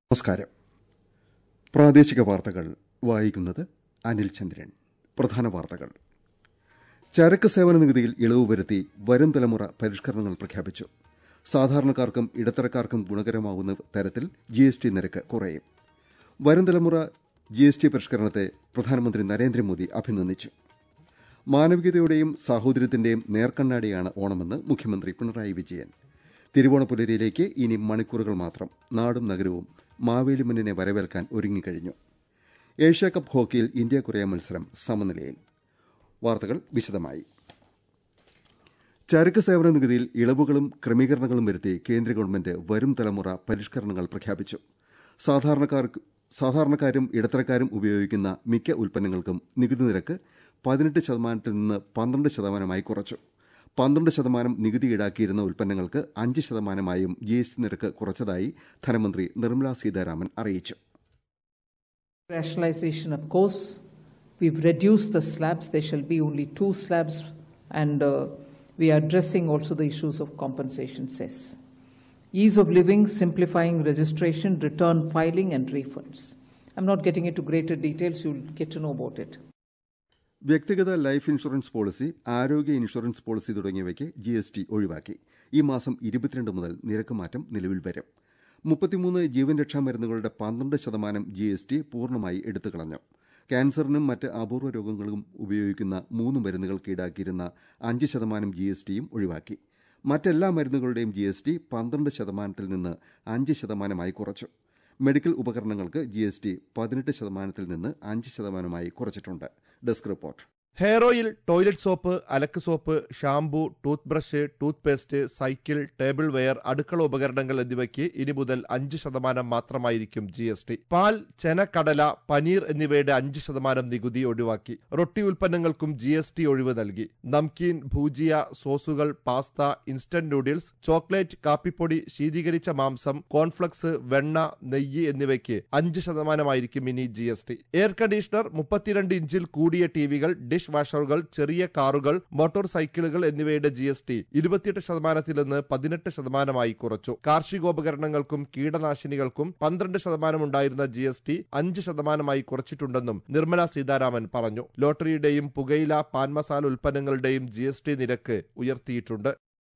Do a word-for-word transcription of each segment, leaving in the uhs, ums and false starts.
നമസ്കാരം. പ്രാദേശിക വാർത്തകൾ വായിക്കുന്നത് അനിൽ ചന്ദ്രൻ. പ്രധാന വാർത്തകൾ. ചരക്ക് സേവന നികുതിയിൽ ഇളവ് വരുത്തി വരും തലമുറ പരിഷ്കരണങ്ങൾ പ്രഖ്യാപിച്ചു. സാധാരണക്കാർക്കും ഇടത്തരക്കാർക്കും ഗുണകരമാവുന്ന തരത്തിൽ ജി എസ് ടി നിരക്ക് കുറയും. വരും തലമുറ ജി എസ് ടി പരിഷ്കരണത്തെ പ്രധാനമന്ത്രി നരേന്ദ്രമോദി അഭിനന്ദിച്ചു. മാനവികതയുടെയും സാഹോദര്യത്തിന്റെയും നേർക്കണ്ണാടിയാണ് ഓണമെന്ന് മുഖ്യമന്ത്രി പിണറായി വിജയൻ. തിരുവോണപ്പുലരിയിലേക്ക് ഇനി മണിക്കൂറുകൾ മാത്രം. നാടും നഗരവും മാവേലി മണ്ണിനെ വരവേൽക്കാൻ ഒരുങ്ങിക്കഴിഞ്ഞു. ഏഷ്യാകപ്പ് ഹോക്കിയിൽ ഇന്ത്യ കൊറിയ മത്സരം സമനിലയിൽ. വാർത്തകൾ വിശദമായി. ചരക്ക് സേവന നികുതിയിൽ ഇളവുകളും ക്രമീകരണങ്ങളും വരുത്തി കേന്ദ്ര ഗവൺമെന്റ് വരും തലമുറ പരിഷ്കരണങ്ങൾ പ്രഖ്യാപിച്ചു. സാധാരണക്കാർക്ക് സാധാരണക്കാരും ഇടത്തരക്കാരും ഉപയോഗിക്കുന്ന മിക്ക ഉൽപ്പന്നങ്ങൾക്കും നികുതി നിരക്ക് പതിനെട്ട് ശതമാനത്തിൽ നിന്ന് പന്ത്രണ്ട് ശതമാനമായി കുറച്ചു. പന്ത്രണ്ട് ശതമാനം നികുതി ഈടാക്കിയിരുന്ന ഉൽപ്പന്നങ്ങൾക്ക് അഞ്ച് ശതമാനമായും ജി എസ് ടി നിരക്ക് കുറച്ചതായി ധനമന്ത്രി നിർമ്മലാ സീതാരാമൻ അറിയിച്ചു. Rationalization, of course, we've reduced the slabs. There shall be only two slabs, and uh, we are addressing also the issues of compensation cess. Ease of living, simplifying registration, return filing, and refunds. I'm not getting into greater details. You'll get to know about it. വ്യക്തിഗത life insurance policy, ആരോഗ്യ insurance policy തുടങ്ങിയവയ്ക്ക് G S T ഒഴിവാക്കി. ഈ മാസം ഇരുപത്തിരണ്ട് മുതൽ നിരക്ക് മാറ്റം നിലവിൽ വരും. മുപ്പത്തിമൂന്ന് ജീവൻ രക്ഷാ മരുന്നുകളുടെ പന്ത്രണ്ട് ശതമാനം ജി എസ് ടി പൂർണ്ണമായി എടുത്തുകളഞ്ഞു. ക്യാൻസറിനും മറ്റ് അപൂർവ രോഗങ്ങൾക്കും ഉപയോഗിക്കുന്ന മൂന്ന് മരുന്നുകൾക്ക് ഈടാക്കിയിരുന്ന അഞ്ച് ശതമാനം ജി എസ് ടിയും ഒഴിവാക്കി. മറ്റെല്ലാ മരുന്നുകളുടെയും ജി എസ് ടി പന്ത്രണ്ട് ശതമാനത്തിൽ നിന്ന് അഞ്ച് ശതമാനമായി കുറച്ചു. മെഡിക്കൽ ഉപകരണങ്ങൾക്ക് ജി എസ് ടി പതിനെട്ട് ശതമാനത്തിൽ നിന്ന് അഞ്ച് ശതമാനമായി കുറച്ചിട്ടുണ്ട്. Desk report. Hair oil, toilet soap, അലക്ക് soap, shampoo, tooth brush, tooth paste, cycle, table ware, അടുക്കള ഉപകരണങ്ങൾ എന്നിവയ്ക്ക് ഇനി മുതൽ അഞ്ച് ശതമാനം മാത്രമായിരിക്കും ജി എസ് ടി. പാൽ, ചെന, കടല, പനീർ എന്നിവയുടെ അഞ്ച് ശതമാനം നികുതി ഒഴിവാക്കി. റൊട്ടി ഉൽപ്പന്നങ്ങൾക്കും ജി എസ് ടി ഒഴിവ് നൽകി. നംകീൻ, ഭൂജിയ, സോസുകൾ, പാസ്ത, ഇൻസ്റ്റന്റ് നൂഡിൽസ്, ചോക്ലേറ്റ്, കാപ്പിപ്പൊടി, ശീതീകരിച്ച മാംസം, കോൺഫ്ലക്സ്, വെണ്ണ, നെയ്യ് എന്നിവയ്ക്ക് അഞ്ച് ശതമാനമായിരിക്കും ഇനി G S T. Air conditioner, മുപ്പത്തിരണ്ട് ഇഞ്ചിൽ കൂടിയ ടിവികൾ, ഡിഷ് വാഷറുകൾ, ചെറിയ കാറുകൾ, മോട്ടോർ സൈക്കിളുകൾ എന്നിവയുടെ ജി എസ് ടി ഇരുപത്തിയെട്ട് ശതമാനത്തിൽ നിന്ന് പതിനെട്ട് ശതമാനമായി കുറച്ചു. കാർഷികോപകരണങ്ങൾക്കും കീടനാശിനികൾക്കും പന്ത്രണ്ട് ശതമാനം ഉണ്ടായിരുന്ന ജി എസ് ടി അഞ്ച് ശതമാനമായി കുറച്ചിട്ടുണ്ടെന്നും നിർമ്മലാ സീതാരാമൻ പറഞ്ഞു. ലോട്ടറിയുടെയും പുകയില, പാൻ മസാല ഉൽപ്പന്നങ്ങളുടെയും ജി എസ് ടി നിരക്ക് ഉയർത്തിയിട്ടുണ്ട്.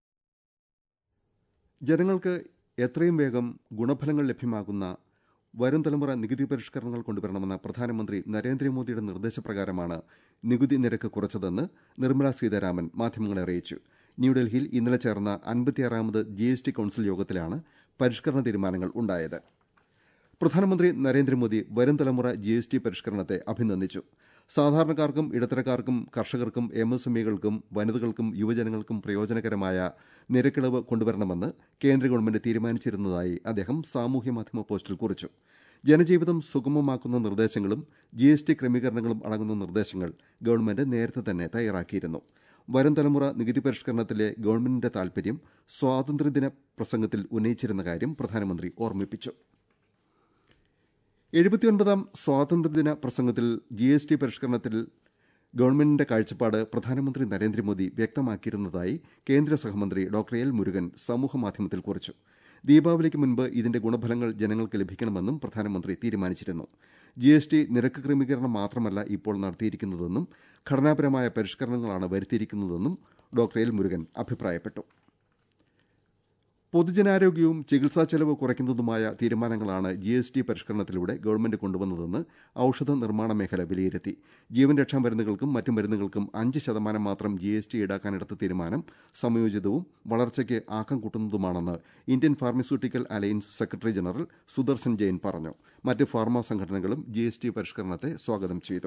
ജനങ്ങൾക്ക് എത്രയും വേഗം ഗുണഫലങ്ങൾ ലഭ്യമാകുന്ന വരും തലമുറ നികുതി പരിഷ്കരണങ്ങൾ കൊണ്ടുവരണമെന്ന പ്രധാനമന്ത്രി നരേന്ദ്രമോദിയുടെ നിർദ്ദേശപ്രകാരമാണ് നികുതി നിരക്ക് കുറച്ചതെന്ന് നിർമ്മലാ സീതാരാമൻ മാധ്യമങ്ങളെ അറിയിച്ചു. ന്യൂഡൽഹിയിൽ ഇന്നലെ ചേർന്ന അൻപത്തിയാറാമത് ജി എസ് ടി കൌൺസിൽ യോഗത്തിലാണ് പരിഷ്കരണ തീരുമാനങ്ങൾ ഉണ്ടായത്. പ്രധാനമന്ത്രി നരേന്ദ്രമോദി വരും തലമുറ ജി എസ് ടി പരിഷ്കരണത്തെ അഭിനന്ദിച്ചു. സാധാരണക്കാർക്കും ഇടത്തരക്കാർക്കും കർഷകർക്കും എം എസ് എം ഇകൾക്കും വനിതകൾക്കും യുവജനങ്ങൾക്കും പ്രയോജനകരമായ നിരക്കിളവ് കൊണ്ടുവരണമെന്ന് കേന്ദ്ര ഗവൺമെന്റ് തീരുമാനിച്ചിരുന്നതായി അദ്ദേഹം സാമൂഹ്യമാധ്യമ പോസ്റ്റിൽ കുറിച്ചു. ജനജീവിതം സുഗമമാക്കുന്ന നിർദ്ദേശങ്ങളും ജി എസ് ടി ക്രമീകരണങ്ങളും അടങ്ങുന്ന നിർദ്ദേശങ്ങൾ ഗവൺമെന്റ് നേരത്തെ തന്നെ തയ്യാറാക്കിയിരുന്നു. വരും തലമുറ നികുതി പരിഷ്കരണത്തിലെ ഗവൺമെന്റിന്റെ താൽപര്യം സ്വാതന്ത്ര്യദിന പ്രസംഗത്തിൽ ഉന്നയിച്ചിരുന്ന കാര്യം പ്രധാനമന്ത്രി ഓർമ്മിപ്പിച്ചു. എഴുപത്തിയൊൻപതാം സ്വാതന്ത്ര്യദിന പ്രസംഗത്തിൽ ജി എസ് ടി പരിഷ്കരണത്തിൽ ഗവൺമെന്റിന്റെ കാഴ്ചപ്പാട് പ്രധാനമന്ത്രി നരേന്ദ്രമോദി വ്യക്തമാക്കിയിരുന്നതായി കേന്ദ്ര സഹമന്ത്രി ഡോക്ടർ എൽ മുരുകൻ സമൂഹമാധ്യമത്തിൽ കുറിച്ചു. ദീപാവലിക്ക് മുൻപ് ഇതിന്റെ ഗുണഫലങ്ങൾ ജനങ്ങൾക്ക് ലഭിക്കണമെന്നും പ്രധാനമന്ത്രി തീരുമാനിച്ചിരുന്നു. ജി എസ് ടി നിരക്ക് ക്രമീകരണം മാത്രമല്ല ഇപ്പോൾ നടത്തിയിരിക്കുന്നതെന്നും ഘടനാപരമായ പരിഷ്കരണങ്ങളാണ് വരുത്തിയിരിക്കുന്നതെന്നും ഡോക്ടർ എൽ മുരുകൻ അഭിപ്രായപ്പെട്ടു. പൊതുജനാരോഗ്യവും ചികിത്സാ ചെലവ് കുറയ്ക്കുന്നതുമായ തീരുമാനങ്ങളാണ് ജി എസ് ടി പരിഷ്കരണത്തിലൂടെ ഗവൺമെന്റ് കൊണ്ടുവന്നതെന്ന് ഔഷധ നിർമ്മാണ മേഖല വിലയിരുത്തി. ജീവൻ രക്ഷാ മരുന്നുകൾക്കും മറ്റു മരുന്നുകൾക്കും അഞ്ച് ശതമാനം മാത്രം ജി എസ് ടി ഈടാക്കാനെടുത്ത തീരുമാനം സമയോചിതവും വളർച്ചയ്ക്ക് ആക്കം കൂട്ടുന്നതുമാണെന്ന് Indian pharmaceutical alliance secretary general Sudarshan Jain പറഞ്ഞു. മറ്റ് ഫാർമ സംഘടനകളും ജി എസ് ടി പരിഷ്കരണത്തെ സ്വാഗതം ചെയ്തു.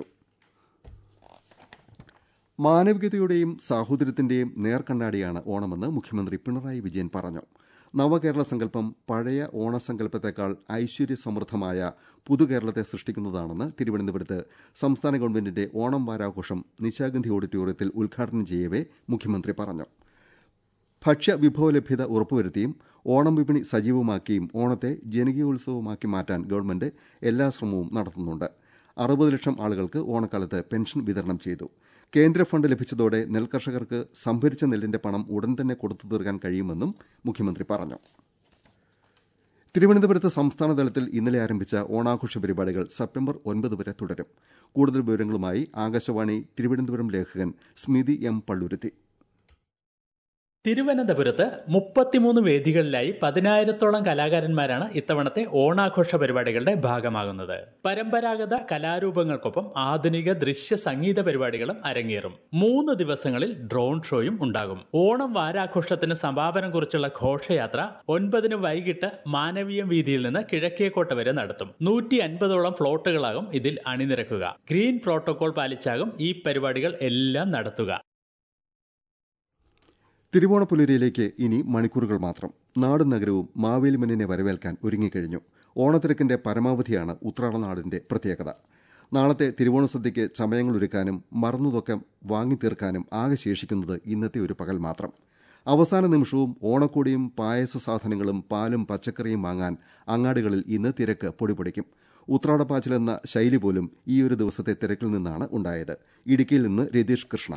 മാനവികതയുടെയും സാഹോദര്യത്തിന്റെയും നേർക്കണ്ണാടിയാണ് ഓണമെന്ന് മുഖ്യമന്ത്രി പിണറായി വിജയൻ പറഞ്ഞു. നവകേരള സങ്കല്പം പഴയ ഓണസങ്കല്പത്തെക്കാൾ ഐശ്വര്യ സമൃദ്ധമായ പുതുകേരളത്തെ സൃഷ്ടിക്കുന്നതാണെന്ന് തിരുവനന്തപുരത്ത് സംസ്ഥാന ഗവൺമെന്റിന്റെ ഓണം വാരാഘോഷം നിശാഗന്ധി ഓഡിറ്റോറിയത്തിൽ ഉദ്ഘാടനം ചെയ്യവേ മുഖ്യമന്ത്രി പറഞ്ഞു. ഭക്ഷ്യവിഭവ ലഭ്യത ഉറപ്പുവരുത്തിയും ഓണം വിപണി സജീവമാക്കിയും ഓണത്തെ ജനകീയോത്സവമാക്കി മാറ്റാൻ ഗവൺമെന്റ് എല്ലാ ശ്രമവും നടത്തുന്നുണ്ട്. അറുപത് ലക്ഷം ആളുകൾക്ക് ഓണക്കാലത്ത് പെൻഷൻ വിതരണം ചെയ്തു. കേന്ദ്ര ഫണ്ട് ലഭിച്ചതോടെ നെൽകർഷകർക്ക് സംഭരിച്ച നെല്ലിന്റെ പണം ഉടൻ തന്നെ കൊടുത്തു തീർക്കാൻ കഴിയുമെന്നും മുഖ്യമന്ത്രി പറഞ്ഞു. തിരുവനന്തപുരത്ത് സംസ്ഥാന തലത്തിൽ ഇന്നലെ ആരംഭിച്ച ഓണാഘോഷ പരിപാടികൾ സെപ്റ്റംബർ ഒൻപത് വരെ തുടരും. കൂടുതൽ വിവരങ്ങളുമായി ആകാശവാണി തിരുവനന്തപുരം ലേഖകൻ സ്മിതി എം പള്ളുരുത്തി. തിരുവനന്തപുരത്ത് മുപ്പത്തിമൂന്ന് വേദികളിലായി പതിനായിരത്തോളം കലാകാരന്മാരാണ് ഇത്തവണത്തെ ഓണാഘോഷ പരിപാടികളുടെ ഭാഗമാകുന്നത്. പരമ്പരാഗത കലാരൂപങ്ങൾക്കൊപ്പം ആധുനിക ദൃശ്യ സംഗീത പരിപാടികളും അരങ്ങേറും. മൂന്ന് ദിവസങ്ങളിൽ ഡ്രോൺ ഷോയും ഉണ്ടാകും. ഓണം വാരാഘോഷത്തിന് സമാപനം കുറിച്ചുള്ള ഘോഷയാത്ര ഒൻപതിന് വൈകിട്ട് മാനവീയം വീതിയിൽ നിന്ന് കിഴക്കേക്കോട്ട വരെ നടത്തും. നൂറ്റി അൻപതോളം ഫ്ലോട്ടുകളാകും ഇതിൽ അണിനിരക്കുക. ഗ്രീൻ പ്രോട്ടോകോൾ പാലിച്ചാകും ഈ പരിപാടികൾ എല്ലാം നടത്തുക. തിരുവോണപ്പുലരിയിലേക്ക് ഇനി മണിക്കൂറുകൾ മാത്രം. നാടും നഗരവും മാവേലി മന്നിനെ വരവേൽക്കാൻ ഒരുങ്ങിക്കഴിഞ്ഞു. ഓണത്തിരക്കിന്റെ പരമാവധിയാണ് ഉത്രാടനാടിന്റെ പ്രത്യേകത. നാളത്തെ തിരുവോണസദ്യയ്ക്ക് ചമയങ്ങളൊരുക്കാനും മറന്നതൊക്കെ വാങ്ങിത്തീർക്കാനും ആകെ ശേഷിക്കുന്നത് ഇന്നത്തെ ഒരു പകൽ മാത്രം. അവസാന നിമിഷവും ഓണക്കോടിയും പായസ സാധനങ്ങളും പാലും പച്ചക്കറിയും വാങ്ങാൻ അങ്ങാടികളിൽ ഇന്ന് തിരക്ക് പൊടിപൊടിക്കും. ഉത്രാടപ്പാച്ചിലെന്ന ശൈലി പോലും ഈ ഒരു ദിവസത്തെ തിരക്കിൽ നിന്നാണ് ഉണ്ടായത്. ഇടുക്കിയിൽ നിന്ന് രതീഷ് കൃഷ്ണ.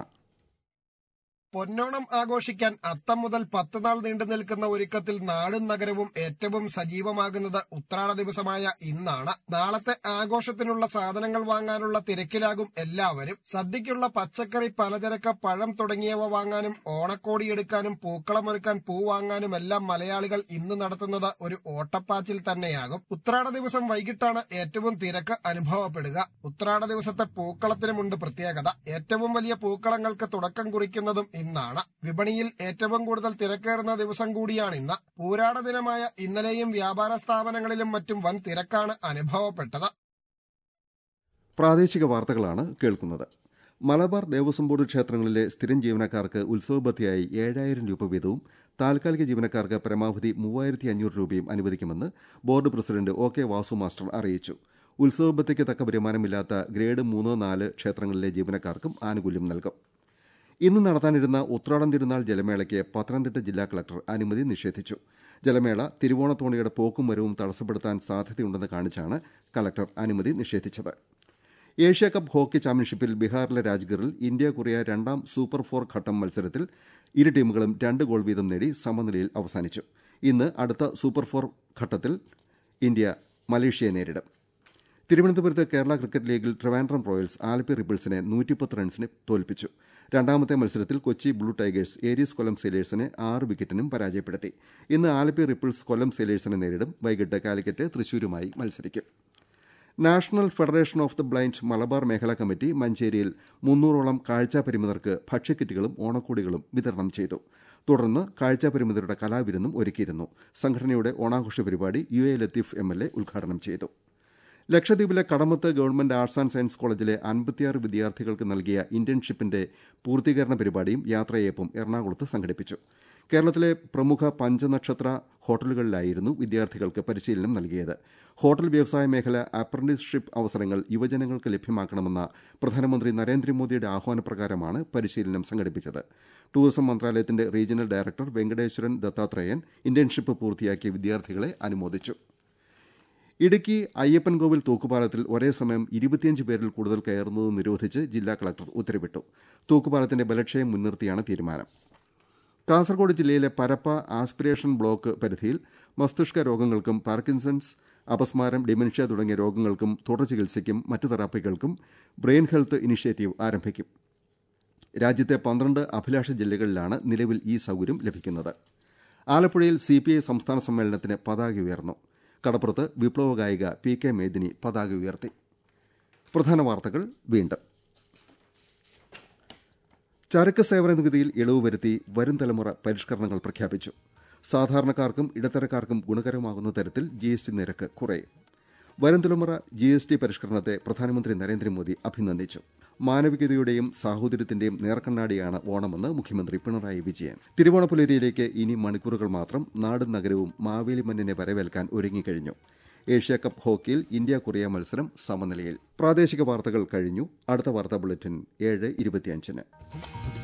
പൊന്നോണം ആഘോഷിക്കാൻ അത്തം മുതൽ പത്ത് നാൾ നീണ്ടു നിൽക്കുന്ന ഒരുക്കത്തിൽ നാടും നഗരവും ഏറ്റവും സജീവമാകുന്നത് ഉത്രാട ദിവസമായ ഇന്നാണ്. നാളത്തെ ആഘോഷത്തിനുള്ള സാധനങ്ങൾ വാങ്ങാനുള്ള തിരക്കിലാകും എല്ലാവരും. സദ്യയ്ക്കുള്ള പച്ചക്കറി, പലചരക്ക്, പഴം തുടങ്ങിയവ വാങ്ങാനും ഓണക്കോടിയെടുക്കാനും പൂക്കളമൊരുക്കാൻ പൂ വാങ്ങാനും എല്ലാം മലയാളികൾ ഇന്ന് നടത്തുന്നത് ഒരു ഓട്ടപ്പാച്ചിൽ തന്നെയാകും. ഉത്രാട ദിവസം വൈകിട്ടാണ് ഏറ്റവും തിരക്ക് അനുഭവപ്പെടുക. ഉത്രാട ദിവസത്തെ പൂക്കളത്തിനുമുണ്ട് പ്രത്യേകത. ഏറ്റവും വലിയ പൂക്കളങ്ങൾക്ക് തുടക്കം കുറിക്കുന്നതും ഇന്നാണ്. വിപണിയിൽ ഏറ്റവും കൂടുതൽ തിരക്കേറുന്ന ദിവസം കൂടിയാണിന്ന്. പൂരാട ദിനമായ ഇന്നലെയും വ്യാപാര സ്ഥാപനങ്ങളിലും മറ്റും വൻ തിരക്കാണ് അനുഭവപ്പെട്ടത്. പ്രാദേശിക വാർത്തകളാണ് കേൾക്കുന്നത്. മലബാർ ദേവസ്വം ബോർഡ് ക്ഷേത്രങ്ങളിലെ സ്ഥിരം ജീവനക്കാർക്ക് ഉത്സവബത്തിയായി ഏഴായിരം രൂപ വീതവും താൽക്കാലിക ജീവനക്കാർക്ക് പരമാവധി മൂവായിരത്തി അഞ്ഞൂറ് രൂപയും അനുവദിക്കുമെന്ന് board president O K Vasu master അറിയിച്ചു. ഉത്സവബത്തിക്ക് തക്ക വരുമാനമില്ലാത്ത ഗ്രേഡ് മൂന്ന് നാല് ക്ഷേത്രങ്ങളിലെ ജീവനക്കാർക്കും ആനുകൂല്യം നൽകും. ഇന്ന് നടത്താനിരുന്ന ഉത്രാടം തിരുനാൾ ജലമേളയ്ക്ക് പത്തനംതിട്ട ജില്ലാ കളക്ടർ അനുമതി നിഷേധിച്ചു. ജലമേള തിരുവോണത്തോണിയുടെ പോക്കും വരവും തടസ്സപ്പെടുത്താൻ സാധ്യതയുണ്ടെന്ന് കാണിച്ചാണ് കളക്ടർ അനുമതി നിഷേധിച്ചത്. ഏഷ്യാകപ്പ് ഹോക്കി ചാമ്പ്യൻഷിപ്പിൽ ബീഹാറിലെ രാജ്ഗറിൽ ഇന്ത്യ കൊറിയ രണ്ടാം സൂപ്പർ ഫോർ ഘട്ടം മത്സരത്തിൽ ഇരു ടീമുകളും രണ്ട് ഗോൾ വീതം നേടി സമനിലയിൽ അവസാനിച്ചു. ഇന്ന് അടുത്ത സൂപ്പർ ഫോർ ഘട്ടത്തിൽ ഇന്ത്യ മലേഷ്യയെ നേരിടും. തിരുവനന്തപുരത്ത് കേരള ക്രിക്കറ്റ് ലീഗിൽ ട്രിവാൻഡ്രം റോയൽസ് ആലപ്പി റിപ്പിൾസിനെ നൂറ്റിപ്പത്ത് റൺസിന് തോൽപ്പിച്ചു. രണ്ടാമത്തെ മത്സരത്തിൽ Kochi blue tigers Aries Kollam സെയിലേഴ്സിനെ ആറ് വിക്കറ്റിനും പരാജയപ്പെടുത്തി. ഇന്ന് ആലപ്പി റിപ്പിൾസ് കൊല്ലം സെയിലേഴ്സിനെ നേരിടും. വൈകിട്ട് കാലിക്കറ്റ് തൃശൂരുമായി മത്സരിക്കും. National federation of the blind Malabar മേഖലാ കമ്മിറ്റി മഞ്ചേരിയിൽ മുന്നൂറോളം കാഴ്ചാപരിമിതർക്ക് ഭക്ഷ്യക്കിറ്റുകളും ഓണക്കോടികളും വിതരണം ചെയ്തു. തുടർന്ന് കാഴ്ചാപരിമിതരുടെ കലാവിരുന്നും ഒരുക്കിയിരുന്നു. സംഘടനയുടെ ഓണാഘോഷ പരിപാടി U A Latheef M L A ഉദ്ഘാടനം ചെയ്തു. ലക്ഷദ്വീപിലെ കടമത്ത് ഗവൺമെന്റ് ആർട്സ് ആൻഡ് സയൻസ് കോളേജിലെ അൻപത്തിയാറ് വിദ്യാർത്ഥികൾക്ക് നൽകിയ ഇന്റേൺഷിപ്പിന്റെ പൂർത്തീകരണ പരിപാടിയും യാത്രയയപ്പും എറണാകുളത്ത് സംഘടിപ്പിച്ചു. കേരളത്തിലെ പ്രമുഖ പഞ്ചനക്ഷത്ര ഹോട്ടലുകളിലായിരുന്നു വിദ്യാർത്ഥികൾക്ക് പരിശീലനം നൽകിയത്. ഹോട്ടൽ വ്യവസായ മേഖല അപ്രന്റീസ്ഷിപ്പ് അവസരങ്ങൾ യുവജനങ്ങൾക്ക് ലഭ്യമാക്കണമെന്ന പ്രധാനമന്ത്രി നരേന്ദ്രമോദിയുടെ ആഹ്വാനപ്രകാരമാണ് പരിശീലനം സംഘടിപ്പിച്ചത്. ടൂറിസം മന്ത്രാലയത്തിന്റെ regional director Venkateswaran Dattatreyan internship പൂർത്തിയാക്കിയ വിദ്യാർത്ഥികളെ അനുമോദിച്ചു. ഇടുക്കി അയ്യപ്പൻകോവിൽ തൂക്കുപാലത്തിൽ ഒരേ സമയം ഇരുപത്തിയഞ്ച് പേരിൽ കൂടുതൽ കയറുന്നത് നിരോധിച്ച് ജില്ലാ കളക്ടർ ഉത്തരവിട്ടു. തൂക്കുപാലത്തിന്റെ ബലക്ഷയം മുൻനിർത്തിയാണ് തീരുമാനം. കാസർഗോഡ് ജില്ലയിലെ പരപ്പ ആസ്പിരേഷൻ ബ്ലോക്ക് പരിധിയിൽ മസ്തിഷ്ക രോഗങ്ങൾക്കും പാർക്കിൻസൺസ്, അപസ്മാരം, ഡിമെൻഷ്യ തുടങ്ങിയ രോഗങ്ങൾക്കും തുടർ ചികിത്സയ്ക്കും മറ്റ് തെറാപ്പികൾക്കും ബ്രെയിൻ ഹെൽത്ത് ഇനിഷ്യേറ്റീവ് ആരംഭിക്കും. രാജ്യത്തെ പന്ത്രണ്ട് അഭിലാഷ ജില്ലകളിലാണ് നിലവിൽ ഈ സൌകര്യം ലഭിക്കുന്നത്. ആലപ്പുഴയിൽ സിപിഐ സംസ്ഥാന സമ്മേളനത്തിന് പതാക ഉയർന്നു. കടപ്പുറത്ത് വിപ്ലവ ഗായിക പി കെ മേദിനി പതാക ഉയർത്തി. പ്രധാന വാർത്തകൾ വീണ്ടും. ചരക്ക് സേവന നികുതിയിൽ ഇളവ് വരുത്തി വരും തലമുറ പരിഷ്കരണങ്ങൾ പ്രഖ്യാപിച്ചു. സാധാരണക്കാർക്കും ഇടത്തരക്കാർക്കും ഗുണകരമാകുന്ന തരത്തിൽ ജി എസ് ടി നിരക്ക് കുറയും. വരും തലമുറ ജി എസ് ടി പരിഷ്കരണത്തെ പ്രധാനമന്ത്രി നരേന്ദ്രമോദി അഭിനന്ദിച്ചു. മാനവികതയുടെയും സാഹോദര്യത്തിന്റെയും നേർക്കണ്ണാടിയാണ് ഓണമെന്ന് മുഖ്യമന്ത്രി പിണറായി വിജയൻ. തിരുവോണപ്പുലരിയിലേക്ക് ഇനി മണിക്കൂറുകൾ മാത്രം. നാടും നഗരവും മാവേലി മന്നിനെ വരവേൽക്കാൻ ഒരുങ്ങിക്കഴിഞ്ഞു. ഏഷ്യാകപ്പ് ഹോക്കിയിൽ ഇന്ത്യ കൊറിയ മത്സരം സമനിലയിൽ. പ്രാദേശിക വാർത്തകൾ കഴിഞ്ഞു. അടുത്ത വാർത്താ ബുള്ളറ്റിൻ ഏഴ് ഇരുപത്തിയഞ്ചിന്.